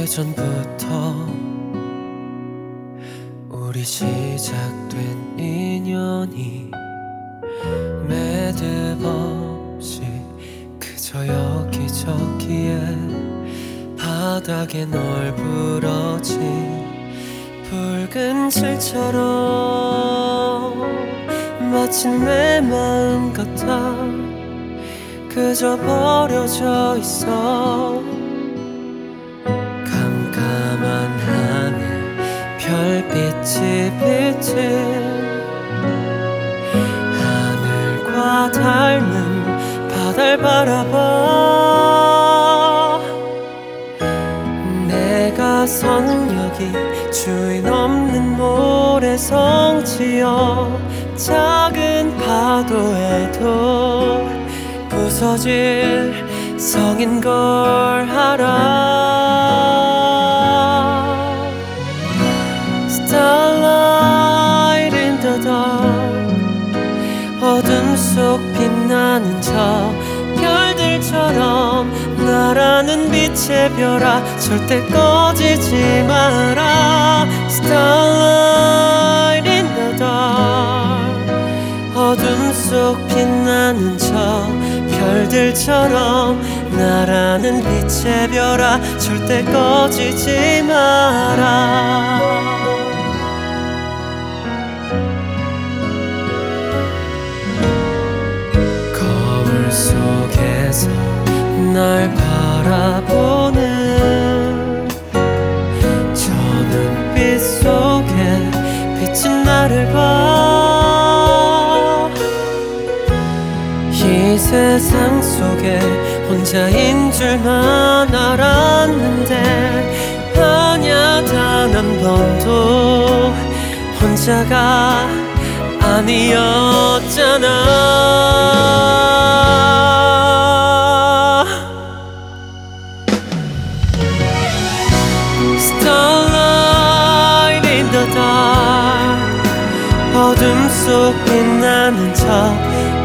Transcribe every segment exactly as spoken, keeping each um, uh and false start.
오래전부터 우리 시작된 인연이 매듭 없이 그저 여기저기에 바닥에 널브러진 붉은 실처럼 마치 내 마음 같아 그저 버려져 있어. 깜깜한 하늘 별빛이 비친 하늘과 닮은 바다를 바라봐. 내가 선 여기 주인 없는 모래성지여 작은 파도에도 부서질 성인 걸 알아. Starlight in the dark 어둠 속 빛나는 저 별들처럼 나라는 빛의 별아 절대 꺼지지 마라. Starlight in the dark 어둠 속 빛나는 저 별들처럼 나라는 빛의 별아 절대 꺼지지 마라. 거울 속에서 날 바라보는 저 눈빛 속에 비친 나를 봐. 이 세상 속에 혼자인 줄만 알았는데 아냐 단 한 번도 혼자가 아니었잖아. Starlight in the dark 어둠 속 빛나는 저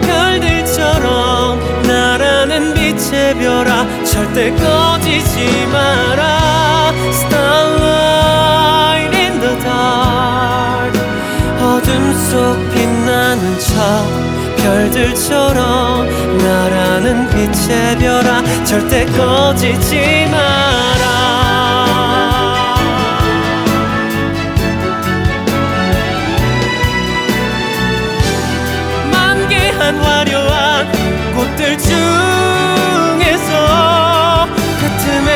별들처럼 나라는 빛의 별아 절대 꺼지지 마라. Starlight in the dark 어둠 속 빛나는 저 별들처럼 나라는 빛의 별아 절대 꺼지지 마라. 화려한 꽃들 중에서 그 틈에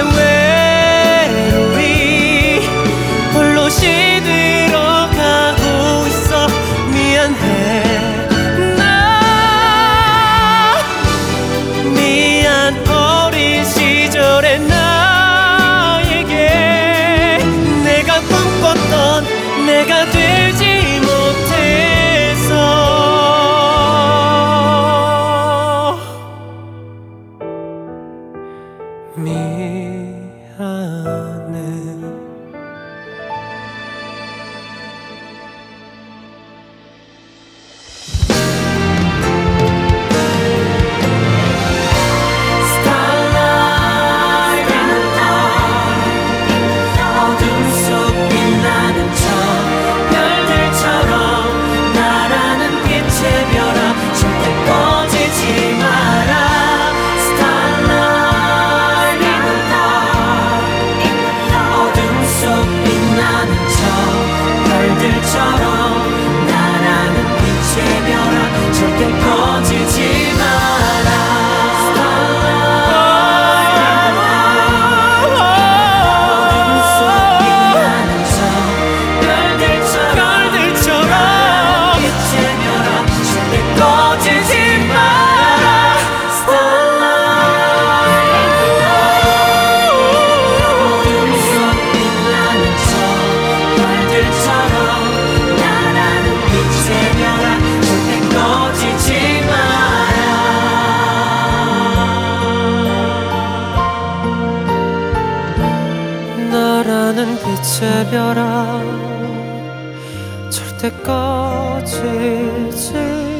외로이 홀로 시들어가고 있어. 미안해 나 미안 어린 시절의 나에게 내가 꿈꿨던 내가 되지 못해서 미안해. Starlight in the dark 어둠 속 빛나는 저 별들처럼 나라는 빛의 별아 절대 꺼지지 마라. 별들처럼 나라는 빛의 별아 절대 꺼지지 마라. 어둠 속 빛나는 저 별들처럼 별들처럼 빛의 별아 절대 꺼지지 마라. 어둠 속 빛나는 저 별들처럼 나라는 빛의 별아 절대 꺼지지 마라. 나라는 빛의 별아 절대 꺼지지